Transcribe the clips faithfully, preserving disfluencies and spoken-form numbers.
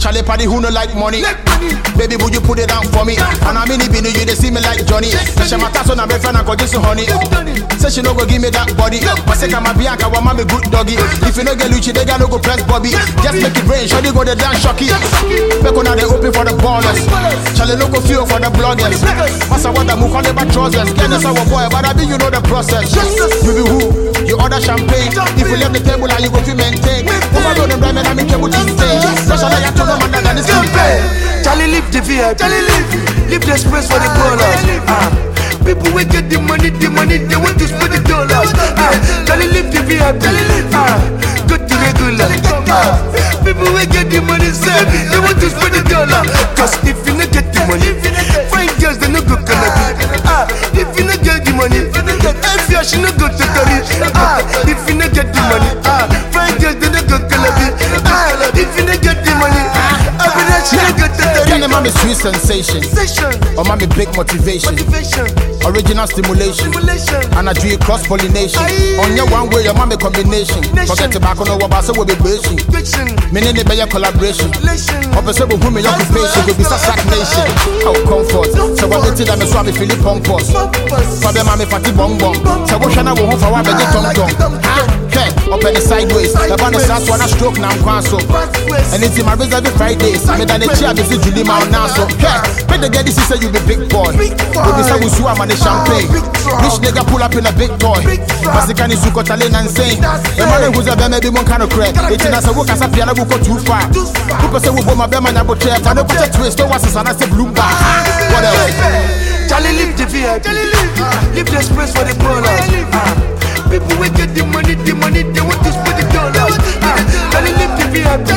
Charlie party who no like money. Baby, would you put it down for me? And I mean, if you they see me like Johnny. She my tasso na befriend and just honey. Say she no go give me that body. But say come Bianca, want me good doggy. If you no get Lucci, they got no go press Bobby. Just make it rain, shawty go the dance shocky. Back on they open for the ballers. Charlie no go feel for the bloggers. Massa what the move on the back trousers. Get us our boy, but I mean you know the process. You be who? You order champagne. If you leave the table and you go to maintain. Over the diamond, I make you would stay. Special I have to know man than this campaign. Charlie live the V I P. Charlie live. Live the space for the ballers. Ah. People will get the money, the money, they want to spend the dollars. Ah. Charlie live the V I P. Ah. Go to regular. Ah. People will get the money, sir. They want to spend the dollar. Cause if you not get the money, fine girls they no go cannabis. Ah. If you not get the money, if you should not go to Tori. Ah. If you not get the money, ah. Fine girls they no go cannabis. Ah. If you not get the money, I mean that she not go to Tori. Can mommy sweet sensation, or mommy big motivation, original stimulation, and I do it cross pollination. On your one way, your mommy combination. Forget tobacco, no what will be breaking. Meaning the better collaboration. Opposite with women, occupation will be such nation. How comfort. So what they tell me, so I be feeling punk post. For them, I'm a fatty bong bong. So what shall I go home for? I beg you, tom tom. Okay, up in the sideways. The one is last one, I stroke now, I'm so. And it's in my reserve every Fridays. I mean, that the chair visit Julie Mount now. So, okay, when they get this, he say you be big boy. When this is you, I'm on the champagne. Rich nigga pull up in a big toy. But the can is you got a lane and saying, the man who's a baby, one kind of crack. It's in us a work as a piano, go too far. People say, we'll go my bema, I go chair. I don't put a twist, don't watch this, and I say, bloom back. What else? Charlie live the V I P. Live the space for the ballers. People will get the money, the money, they want to spend the dollars. Charlie live the V I P.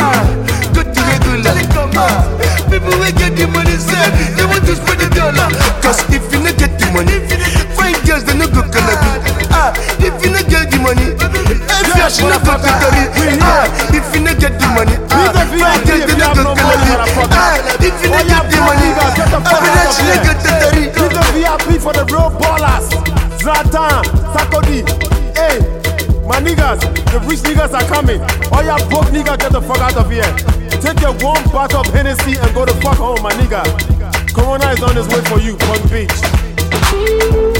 Go to regular. People will get the money, sir. They want to spend the dollar. Cause if you not get the money, fine girls they no go cannabis. Ah, if you not get the money, if you should not go to Tori. Ah, if you not get the money, ah, fine girls they no go cannabis. Ah, if you not get the money, I mean that she not go to Tori. Leave the V I P for the real ballers. Zlatan, Sarkodie, hey, my niggas, the rich niggas are coming. All y'all broke niggas, get the fuck out of here. Take your one bottle of Hennessy and go the fuck home, my nigga. Corona is on his way for you, Punk Beach.